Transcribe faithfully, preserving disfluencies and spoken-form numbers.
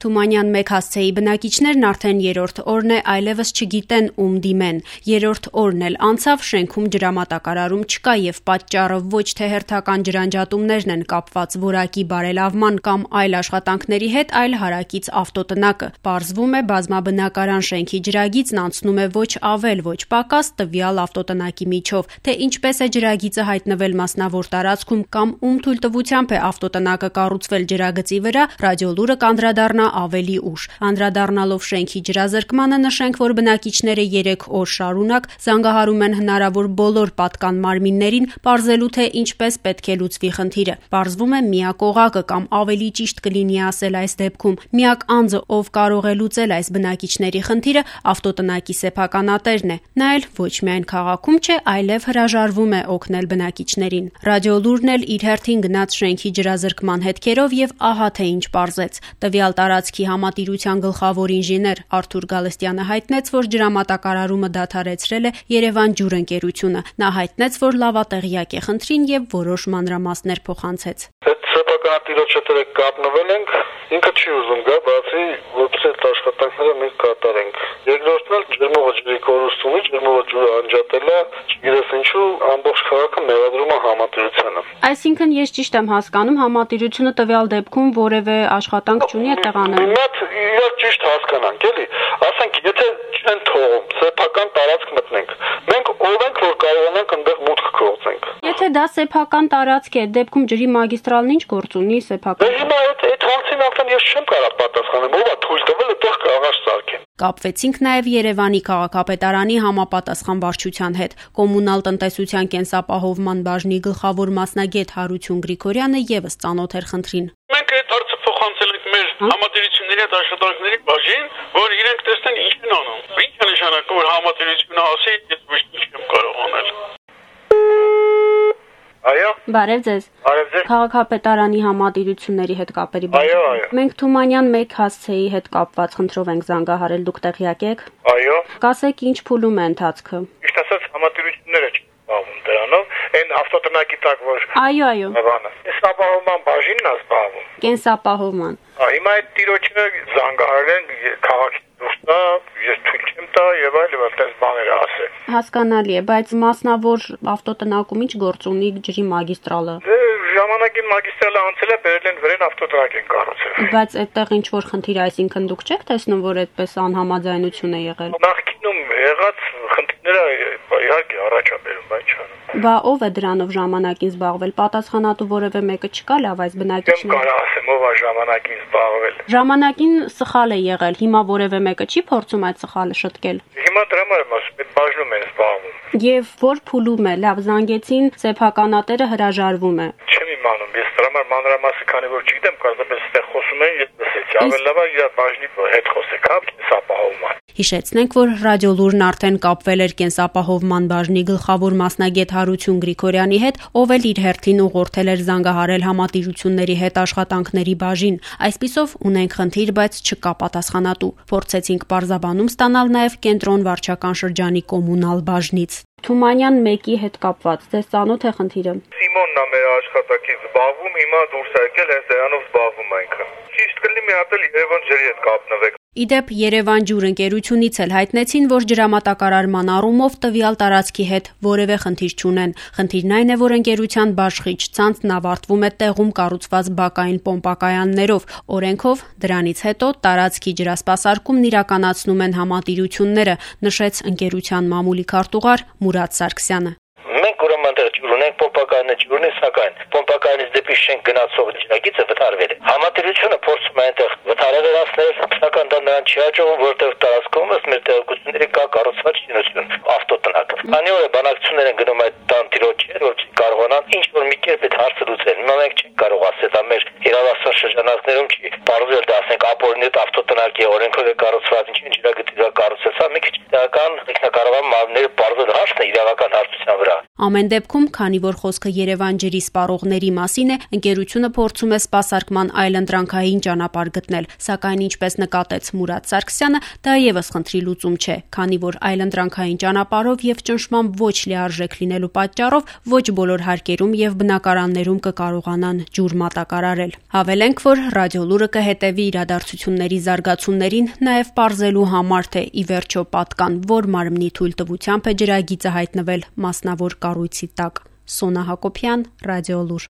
Թումանյան մեկ հասցեի բնակիչներն արդեն երրորդ օրն է այլևս չգիտեն ում դիմեն։ Երրորդ օրն էլ անցավ, շենքում ջրամատակարարում չկա եւ պատճառը ոչ թե հերթական ջրանջատումներն են կապված որակի բարելավման կամ այլ աշխատանքների հետ, այլ հարակից ավտոտնակը։ Պարզվում է, բազմաբնակարան շենքի ջրագիծն անցնում է ոչ ավել, ոչ պակաս տվյալ ավտոտնակի միջով, թե ինչպես է ջրագիծը հայտնվել մասնավոր տարածքում կամ ում թույլտվությամբ է ավտոտնակը կառուցվել ջրագծի վրա, ռադիոլուրը կանդրադառնա ավելի ուշ։ Անդրադառնալով շենքի ջրազրկմանը նշենք, որ բնակիչները երեք օր շարունակ զանգահարում են հնարավոր բոլոր պատկան մարմիններին, պարզելու թե ինչպես պետք է լուծվի խնդիրը։ Պարզվում է միակ օղակը կամ ավելի ճիշտ կլինի ասել այս դեպքում միակ անձը, ով կարող է լուծել այս բնակիչների խնդիրը, ավտոտնակի սեփականատերն է։ Նա էլ ոչ միայն քաղաքում չէ, այլև հրաժարվում է օգնել բնակիչներին։ Ռադիոլուրն էլ իր հերթին գնաց շենքի ջրազրկման հետքերով եւ ահա թե ինչ պարզեց։ Տվյալ տարածքի համատիրության գլխավոր ինժեներ Արթուր Գալստյանը հայտնեց, որ ջրամատակարարումը դադարեցրել է Երևան ջուր ընկերությունը։ Նա հայտնեց, որ լավատեղյակ է խնդրին եւ որոշ մանրամասներ փոխանցեց։ Սեփականատիրոջը դեռ կապնվել ենք, ինքը չի ուզում գա, բացի որպես այդ աշխատանքները մենք կատարենք։ Երկրորդն էլ ջրմուղը ջրի կորուստումի, ջրմուղը ջուրը անջատելա, չգիտես ինչու ամբողջ քաղաքը մեղադրում է համատիրությանը։ Այսինքն ես ճիշտ եմ հասկանում, համատիրությունը տվյալ դեպքում որևէ աշխատանք չունի այդտեղ անել։ Մենք իրար ճիշտ հասկանանք, էլի։ Ասենք, եթե չեն թողում, սեփական տարածք մտնենք, մենք ով ենք, որ կարողանանք այնտեղ մուտք գործենք։ Եթե դա սեփական տարածք է, դեպքում ջրի մագիստրալն ինչ գործ ունի սեփական։ Դե հիմա այդ այդ հարցին արդեն ես չեմ կարող պատասխանել, ով է թույլ տվել այդտեղ կաղաչ սարքեն։ Կապվեցինք նաև Երևանի քաղաքապետարանի համապատասխան վարչության հետ։ Կոմունալ տնտեսության կենսապահովման բաժնի գլխավոր մասնագետ Հարություն Գրիգորյանը եւս ծանոթ էր խնդրին։ Մենք այդ հարցը փոխանցել ենք մեր համատիրությունների հետ աշխատանքների բաժին, որ իրենք տեսնեն ինչ են անում։ Ինչ է նշանակում, որ համատիրությունը ասի, ես ոչ ինչ չեմ կարող անել։ Այո։ Բարև ձեզ։ Բարև ձեզ։ Քաղաքապետարանի համատիրությունների հետ կապերի բաժին։ Այո, այո։ Մենք Թումանյան մեկ հասցեի հետ կապված խնդրով ենք զանգահարել, դուք տեղյակ եք։ Այո։ Կասեք ինչ փուլում է ընթացքը։ Ճիշտ ասած համատիրությունները չպահում դրանով, այն ավտոտնակի տակ որ։ Այո, այո։ Կենսապահովման բաժինն է զբաղվում։ Կենսապահովման։ Հիմա այդ տիրոջը զանգահարել են քաղաքի դուրսա, ես թույլ չեմ տա եւ այլ եւ այդպես բաներ ասել։ Հասկանալի է, բայց մասնավոր ավտոտնակում ինչ գործ ունի ջրի մագիստրալը։ Ժամանակին մագիստրալը անցել է, բերել են վրան ավտոտրակ են կառուցել։ Բայց այդտեղ ինչ որ խնդիր, այսինքն դուք չեք տեսնում, որ այդպես անհամաձայնություն է եղել։ Նախկինում եղած խնդիրները իհարկե առաջ է բերում, բայց չանում։ Բա ով է դրանով ժամանակին զբաղվել, պատասխանատու որևէ մեկը չկա լավ այս բնակիչները։ Չեմ կարող ասեմ ով է ժամանակին զբաղվել։ Ժամանակին սխալ է եղել, հիմա որևէ մեկը չի փորձում այդ սխալը շտկել։ Հիմա դրա համար եմ ասում, այդ բաժնում են զբաղվում։ Եվ որ փուլում է, լավ զանգեցին, սեփականատերը հրաժարվում է։ Չեմ իմանում, ես դրա համար մանրամասը քանի որ չգիտեմ, կարծես այստեղ խոսում են, ես լսեցի։ Ավելի լավ է իր բաժնի հետ խոսեք, հա, կենսապահովման։ Հիշեցնենք, որ ռադիոլուրն արդեն կապվել էր կենսապահովման բաժնի գլխավոր մասնագետ Հարություն Գրիգորյանի հետ, ով էլ իր հերթին ուղղորդել էր զանգահարել համատիրությունների հետ աշխատանքների բաժին։ Այսպիսով ունենք խնդիր, բայց չկա պատասխանատու։ Փորձեցինք պարզաբանում ստանալ նաև կենտրոն վարչական շրջանի կոմունալ բաժնից։ Թումանյան մեկի հետ կապված, ձեզ ծանոթ է խնդիրը։ Սիմոնն է մեր աշխատակից զբաղվում, հիմա դուրս է եկել, հենց դրանով զբաղվում ենք։ Ճիշտ կլինի մի հատ էլ Երևան ջրի հետ կապնվեք։ Իդեպ Երևան ջուր ընկերությունից էլ հայտնեցին, որ ջրամատակարարման առումով տվյալ տարածքի հետ որևէ խնդիր չունեն։ Խնդիրն այն է, որ ընկերության բաշխիչ ցանցն ավարտվում է տեղում կառուցված բակային պոմպակայաններով։ Օրենքով դրանից հետո տարածքի ջրասպասարկումն իրականացնում են համատիրությունները, նշեց ընկերության մամուլի քարտուղար Մուրադ Սարգսյանը։ Մենք ուրեմն դեռ ջուր ունենք, պոմպակայանը ջուրն է, սակայն պոմպակայանից դեպի շենք գնացող ջրագիծը վթարվել է։ Համատիրությունը փորձում է այնտեղ վթարել, սակայն դա նրան չի հաջողում, որտեղ տարածքում ըստ մեր տեղեկությունների կա կառուցված շինություն, ավտոտնակ։ Քանի օր է բանակցություններ են գնում այդ տանտիրոջ հետ, որպեսզի կարողանան ինչ որ մի կերպ այդ հարցը լուծել։ Հիմա մենք չենք կարող ասել, դա մեր իրավասար շրջանակներում չի պարզվել, դա ասենք ապօրինի ավտոտնակ է, օրենքով է կառուցված, ինչ ջրագծի դա կառուցել, սա մի քիչ տեղական ինքնակառավարման մարմինների պարզել հարցն է իրավական հարցության վրա։ Ամեն դեպքում, քանի որ խոսքը Երևան ջրի սպառողների մասին է, ընկերությունը փորձում է սպասարկման այլընտրանքային ճանապարհ գտնել, սակայն ինչպես նկատեց Մուրադ Սարգսյանը, դա եւս խնդրի լուծում չէ, քանի որ այլընտրանքային ճանապարհով եւ ճնշմամբ ոչ լիարժեք լինելու պատճառով ոչ բոլոր հարկերում եւ բնակարաններում կկարողանան ջուր մատակարարել։ Հավելենք, որ Ռադիոլուրը կհետեւի իրադարձությունների զարգացումներին, նաեւ պարզելու համար, թե ի վերջո պատկան որ մարմնի թույլտվությամբ է ջրագիծը հայտնվել մասնավոր կառույցի տակ։ Սոնա Հակոբյան, Ռադիոլուր։